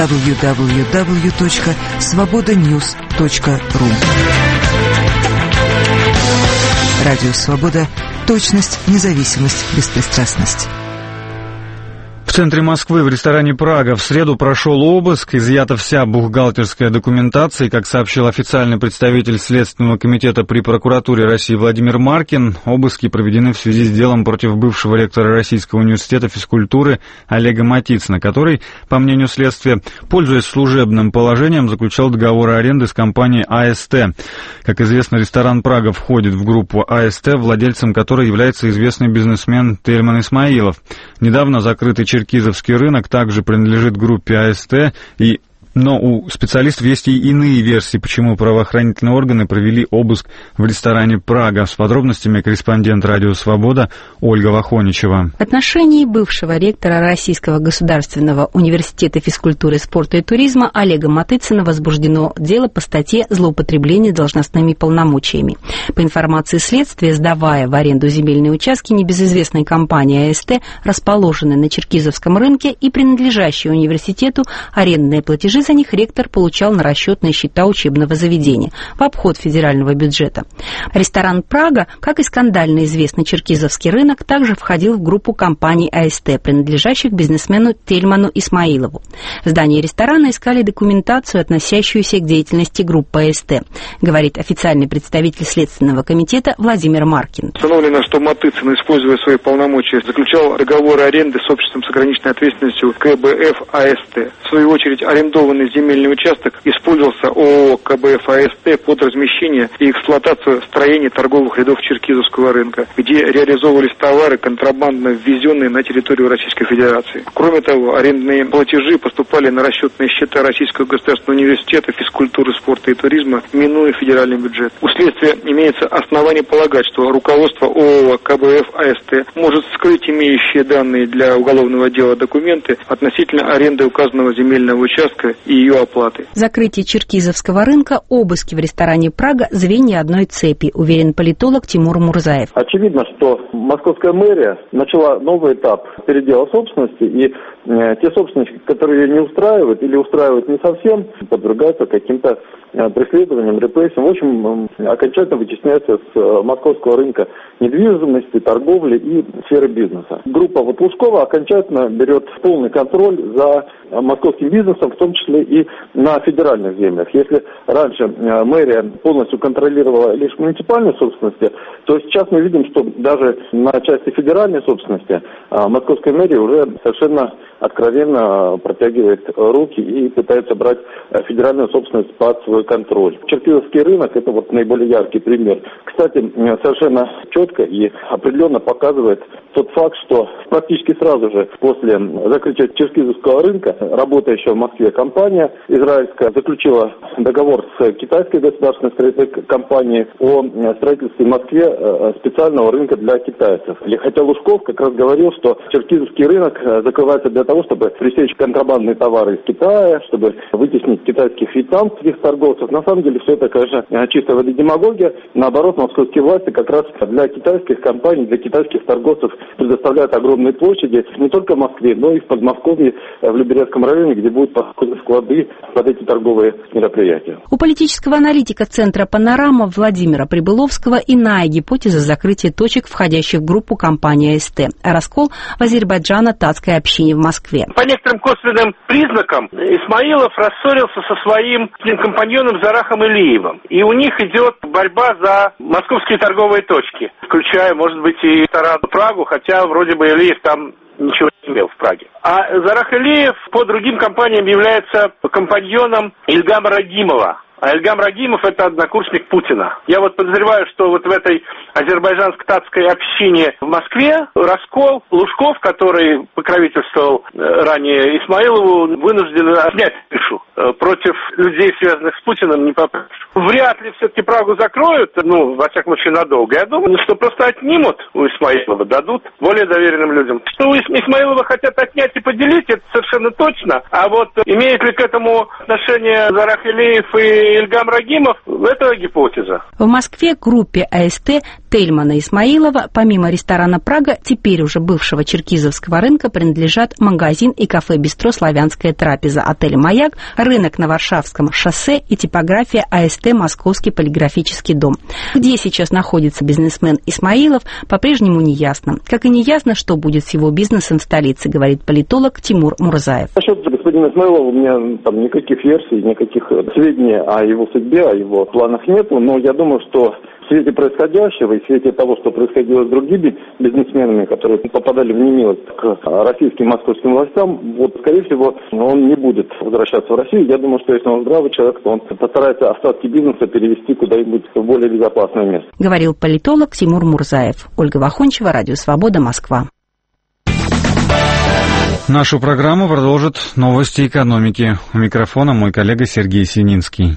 www.svobodanews.ru. Радио Свобода. Точность, независимость, беспристрастность. В центре Москвы в ресторане «Прага» в среду прошел обыск, изъята вся бухгалтерская документация, и, как сообщил официальный представитель Следственного комитета при прокуратуре России Владимир Маркин, обыски проведены в связи с делом против бывшего ректора Российского университета физкультуры Олега Матицына, который, по мнению следствия, пользуясь служебным положением, заключал договоры аренды с компанией АСТ. Как известно, ресторан «Прага» входит в группу АСТ, владельцем которой является известный бизнесмен Тельман Исмаилов. Недавно закрытый Черкизовский рынок также принадлежит группе АСТ, но у специалистов есть и иные версии, почему правоохранительные органы провели обыск в ресторане «Прага». С подробностями корреспондент «Радио Свобода» Ольга Вахоничева. В отношении бывшего ректора Российского государственного университета физкультуры, спорта и туризма Олега Матицына возбуждено дело по статье «Злоупотребление должностными полномочиями». По информации следствия, сдавая в аренду земельные участки небезызвестной компании АСТ, расположенной на Черкизовском рынке и принадлежащей университету, арендные платежи за них ректор получал на расчетные счета учебного заведения в обход федерального бюджета. Ресторан «Прага», как и скандально известный Черкизовский рынок, также входил в группу компаний АСТ, принадлежащих бизнесмену Тельману Исмаилову. В здании ресторана искали документацию, относящуюся к деятельности группы АСТ, говорит официальный представитель Следственного комитета Владимир Маркин. Установлено, что Матицын, используя свои полномочия, заключал договоры аренды с обществом с ограниченной ответственностью КБФ АСТ. В свою очередь, арендованный земельный участок использовался ООО КБФ АСТ под размещение и эксплуатацию строений торговых рядов Черкизовского рынка, где реализовывались товары, контрабандно ввезенные на территорию Российской Федерации. Кроме того, арендные платежи поступали на расчетные счета Российского государственного университета физкультуры, спорта и туризма, минуя федеральный бюджет. У следствия имеется основание полагать, что руководство ООО КБФ АСТ может скрыть имеющие данные для уголовного дела документы относительно аренды указанного земельного участка и ее оплаты. Закрытие Черкизовского рынка, обыски в ресторане «Прага» — звенья одной цепи, уверен политолог Тимур Мурзаев. Очевидно, что московская мэрия начала новый этап передела собственности, и те собственники, которые ее не устраивают или устраивают не совсем, подвергаются каким-то преследованиям, репрессиям. В общем, окончательно вытесняются с московского рынка недвижимости, торговли и сферы бизнеса. Группа Лужкова окончательно берет полный контроль за московским бизнесом, в том числе и на федеральных землях. Если раньше мэрия полностью контролировала лишь муниципальные собственности, то сейчас мы видим, что даже на части федеральной собственности московская мэрия уже совершенно откровенно протягивает руки и пытается брать федеральную собственность под свой контроль. Черкизовский рынок – это вот наиболее яркий пример. Кстати, совершенно четко и определенно показывает тот факт, что практически сразу же после закрытия Черкизовского рынка работающая в Москве компания израильская заключила договор с китайской государственной строительной компанией о строительстве в Москве специального рынка для китайцев. Хотя Лужков как раз говорил, что Черкизовский рынок закрывается для того, чтобы пресечь контрабандные товары из Китая, чтобы вытеснить китайских вьетнамских торговцев. На самом деле все это, конечно, чистая вода демагогия. Наоборот, московские власти как раз для китайских компаний, для китайских торговцев предоставляют огромные площади не только в Москве, но и в Подмосковье, в Люберецком районе, где будут построены склады под эти торговые мероприятия. У политического аналитика Центра «Панорама» Владимира Прибыловского иная гипотеза закрытия точек, входящих в группу компании АСТ. Раскол в Азербайджано-татской общине в Москве. По некоторым косвенным признакам Исмаилов рассорился со своим компаньоном Зарахом Илиевым. И у них идет борьба за московские торговые точки, включая, может быть, и ресторан «Прагу», хотя вроде бы Илиев там ничего не имел в Праге. А Зарах Илиев по другим компаниям является компаньоном Ильгама Рагимова. А Ильгам Рагимов – это однокурсник Путина. Я вот подозреваю, что вот в этой азербайджанско-татской общине в Москве раскол. Лужков, который покровительствовал ранее Исмаилову, вынужден снять крышу. Против людей, связанных с Путиным, не попрешь. Вряд ли все-таки Прагу закроют, во всяком случае, надолго. Я думаю, что просто отнимут у Исмаилова, дадут более доверенным людям. Что у Исмаилова хотят отнять и поделить, это совершенно точно. А вот имеет ли к этому отношение Зарах Илиев и Ильгам Рагимов, это гипотеза. В Москве группе АСТ Тельмана Исмаилова, помимо ресторана «Прага», теперь уже бывшего Черкизовского рынка, принадлежат магазин и кафе-бистро «Славянская трапеза», отель «Маяк», рынок на Варшавском шоссе и типография АСТ «Московский полиграфический дом». Где сейчас находится бизнесмен Исмаилов, по-прежнему не ясно. Как и не ясно, что будет с его бизнесом в столице, говорит политолог Тимур Мурзаев. Насчет господина Исмаилова у меня там никаких версий, никаких сведений о его судьбе, о его планах нету, но я думаю, что в свете происходящего и в свете того, что происходило с другими бизнесменами, которые попадали в немилость к российским московским властям, вот, скорее всего, он не будет возвращаться в Россию. Я думаю, что если он здравый человек, то он постарается остатки бизнеса перевести куда-нибудь в более безопасное место. Говорил политолог Тимур Мурзаев. Ольга Вахончева, Радио Свобода, Москва. Нашу программу продолжат новости экономики. У микрофона мой коллега Сергей Сининский.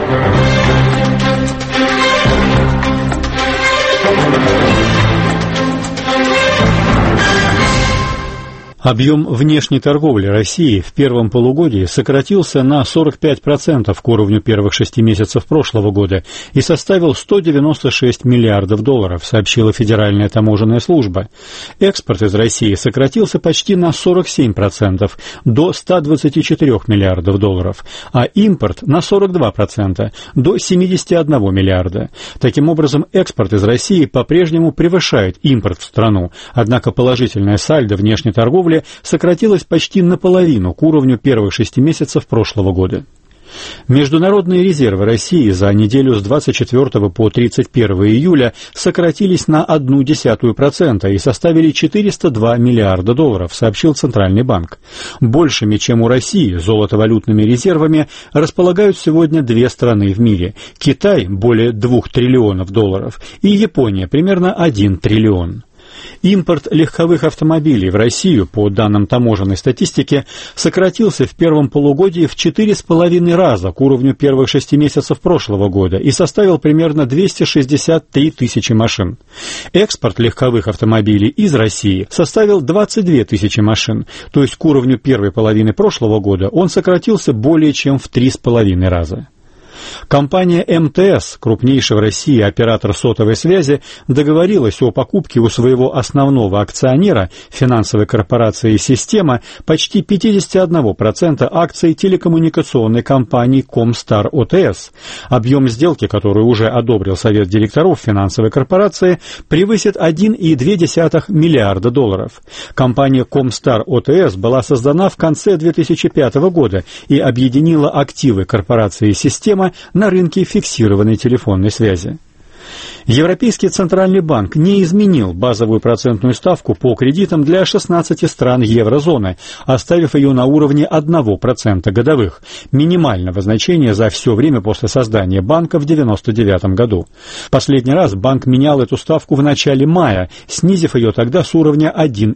Объем внешней торговли России в первом полугодии сократился на 45% к уровню первых 6 месяцев прошлого года и составил 196 миллиардов долларов, сообщила Федеральная таможенная служба. Экспорт из России сократился почти на 47%, до 124 миллиардов долларов, а импорт на 42%, до 71 миллиарда. Таким образом, экспорт из России по-прежнему превышает импорт в страну, однако положительное сальдо внешней торговли сократилось почти наполовину к уровню первых 6 месяцев прошлого года. Международные резервы России за неделю с 24 по 31 июля сократились на 0,1% и составили 402 миллиарда долларов, сообщил Центральный банк. Большими, чем у России, золотовалютными резервами располагают сегодня две страны в мире. Китай – более 2 триллионов долларов и Япония – примерно 1 триллион. Импорт легковых автомобилей в Россию, по данным таможенной статистики, сократился в первом полугодии в 4,5 раза к уровню первых 6 месяцев прошлого года и составил примерно 263 тысячи машин. Экспорт легковых автомобилей из России составил 22 тысячи машин, то есть к уровню первой половины прошлого года он сократился более чем в 3,5 раза. Компания МТС, крупнейший в России оператор сотовой связи, договорилась о покупке у своего основного акционера, финансовой корпорации «Система», почти 51% акций телекоммуникационной компании «Комстар ОТС». Объем сделки, которую уже одобрил Совет директоров финансовой корпорации, превысит 1,2 миллиарда долларов. Компания «Комстар ОТС» была создана в конце 2005 года и объединила активы корпорации «Система» на рынке фиксированной телефонной связи. Европейский Центральный банк не изменил базовую процентную ставку по кредитам для 16 стран еврозоны, оставив ее на уровне 1% годовых, минимального значения за все время после создания банка в 1999 году. Последний раз банк менял эту ставку в начале мая, снизив ее тогда с уровня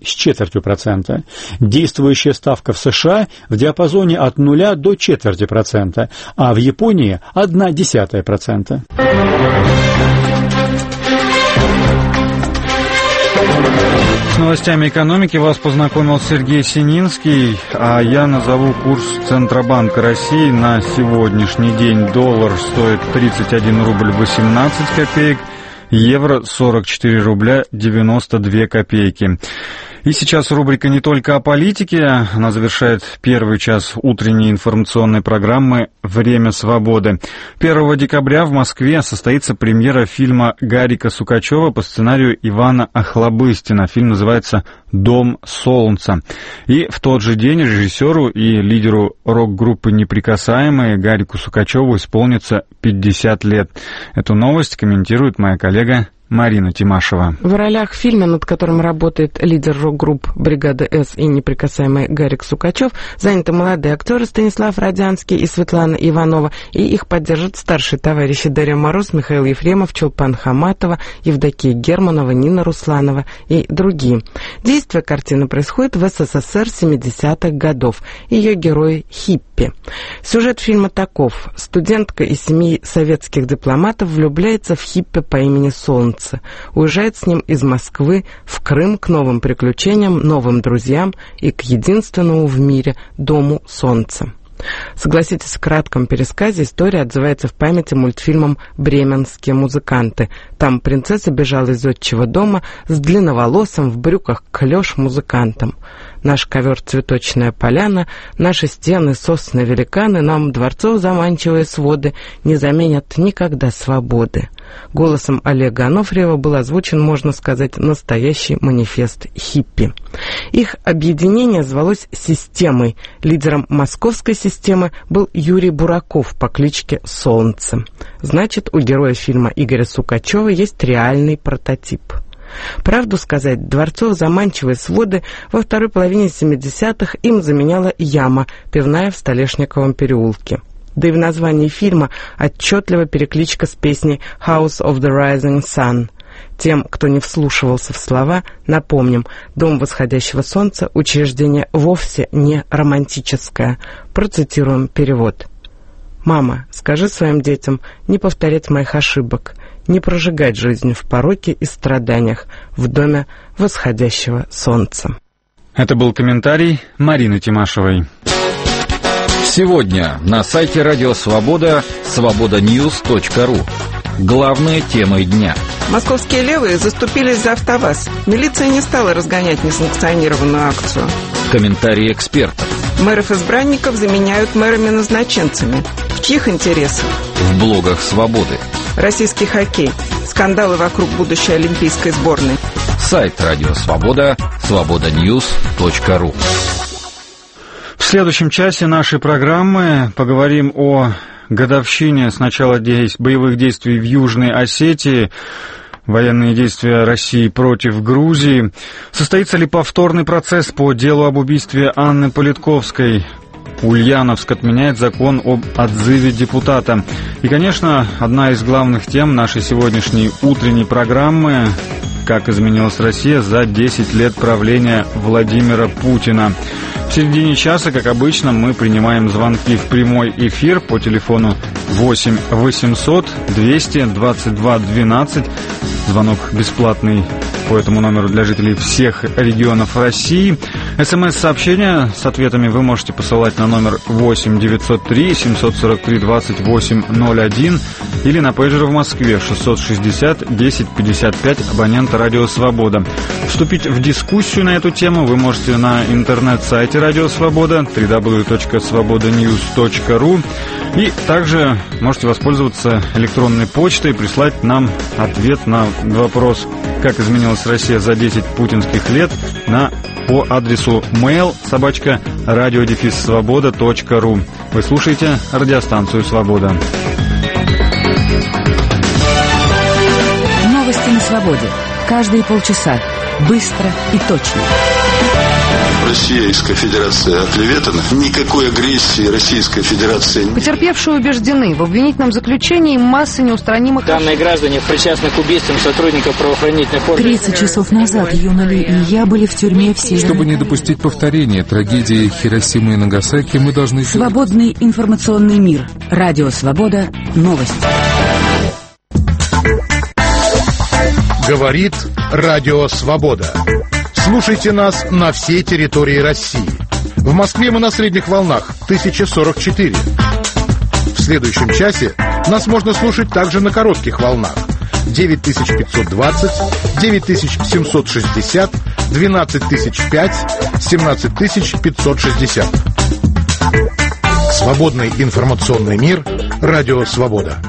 1,25%. Действующая ставка в США в диапазоне от 0 до 0,25%, а в Японии 0,1%. С новостями экономики вас познакомил Сергей Сининский, а я назову курс Центробанка России на сегодняшний день. Доллар стоит 31 рубль 18 копеек, евро 44 рубля 92 копейки. И сейчас рубрика «Не только о политике». Она завершает первый час утренней информационной программы «Время свободы». 1 декабря в Москве состоится премьера фильма Гарика Сукачева по сценарию Ивана Охлобыстина. Фильм называется «Дом солнца». И в тот же день режиссеру и лидеру рок-группы «Неприкасаемые» Гарику Сукачеву исполнится 50 лет. Эту новость комментирует моя коллега Марина Тимашева. В ролях в фильме, над которым работает лидер рок-групп «Бригада С» и неприкасаемый Гарик Сукачев, заняты молодые актеры Станислав Родзянский и Светлана Иванова, и их поддержат старшие товарищи Дарья Мороз, Михаил Ефремов, Чулпан Хаматова, Евдокия Германова, Нина Русланова и другие. Действие картины происходит в СССР 70-х годов. Ее герои — хиппи. Сюжет фильма таков. Студентка из семьи советских дипломатов влюбляется в хиппи по имени Солнце. Уезжает с ним из Москвы в Крым к новым приключениям, новым друзьям и к единственному в мире дому Солнца. Согласитесь, в кратком пересказе история отзывается в памяти мультфильмом «Бременские музыканты». Там принцесса бежала из отчего дома с длинноволосым в брюках клёш музыкантом. Наш ковер цветочная поляна, наши стены сосны-великаны, нам дворцов заманчивые своды не заменят никогда свободы. Голосом Олега Анофриева был озвучен, можно сказать, настоящий манифест хиппи. Их объединение звалось «Системой». Лидером московской системы был Юрий Бураков по кличке Солнце. Значит, у героя фильма Игоря Сукачева есть реальный прототип. Правду сказать, дворцов заманчивые своды во второй половине 70-х им заменяла яма, пивная в Столешниковом переулке. Да и в названии фильма отчетливо перекличка с песней «House of the Rising Sun». Тем, кто не вслушивался в слова, напомним, Дом восходящего солнца – учреждение вовсе не романтическое. Процитируем перевод. «Мама, скажи своим детям не повторять моих ошибок, не прожигать жизнь в пороке и страданиях в Доме восходящего солнца». Это был комментарий Марины Тимашевой. Сегодня на сайте Радио Свобода свободаnews.ру. Главные темы дня. Московские левые заступились за АвтоВАЗ. Милиция не стала разгонять несанкционированную акцию. Комментарии экспертов. Мэров-избранников заменяют мэрами-назначенцами. В чьих интересах? В блогах Свободы. Российский хоккей. Скандалы вокруг будущей олимпийской сборной. Сайт Радио Свобода свободаnews.ру. В следующем часе нашей программы поговорим о годовщине с начала боевых действий в Южной Осетии, военные действия России против Грузии. Состоится ли повторный процесс по делу об убийстве Анны Политковской? Ульяновск отменяет закон об отзыве депутата. И, конечно, одна из главных тем нашей сегодняшней утренней программы — как изменилась Россия за 10 лет правления Владимира Путина. В середине часа, как обычно, мы принимаем звонки в прямой эфир по телефону 8 800 222 12. Звонок бесплатный по этому номеру для жителей всех регионов России. СМС-сообщения с ответами вы можете посылать на номер 8 903 743 2801 или на пейджер в Москве 660 1055 абонента Радио Свобода. Вступить в дискуссию на эту тему вы можете на интернет-сайте Радио Свобода www.svobodanews.ru, и также можете воспользоваться электронной почтой и прислать нам ответ на вопрос «Как изменилась Россия за 10 путинских лет» по адресу mail@radio-svoboda.ru. Вы слушаете радиостанцию «Свобода». Новости на свободе. Каждые полчаса. Быстро и точно. Российская Федерация оклеветана. Никакой агрессии Российская Федерация. Потерпевшие убеждены, в обвинительном заключении масса неустранимых... Данные граждане причастны к убийствам сотрудников правоохранительных органов. 30 часов назад Юна Ли и я были в тюрьме в Северной... Чтобы не допустить повторения трагедии Хиросимы и Нагасаки, мы должны... Свободный информационный мир. Радио Свобода. Новости. Говорит Радио Свобода. Слушайте нас на всей территории России. В Москве мы на средних волнах 1044. В следующем часе нас можно слушать также на коротких волнах 9520, 9760, 12005, 17560. Свободный информационный мир. Радио Свобода.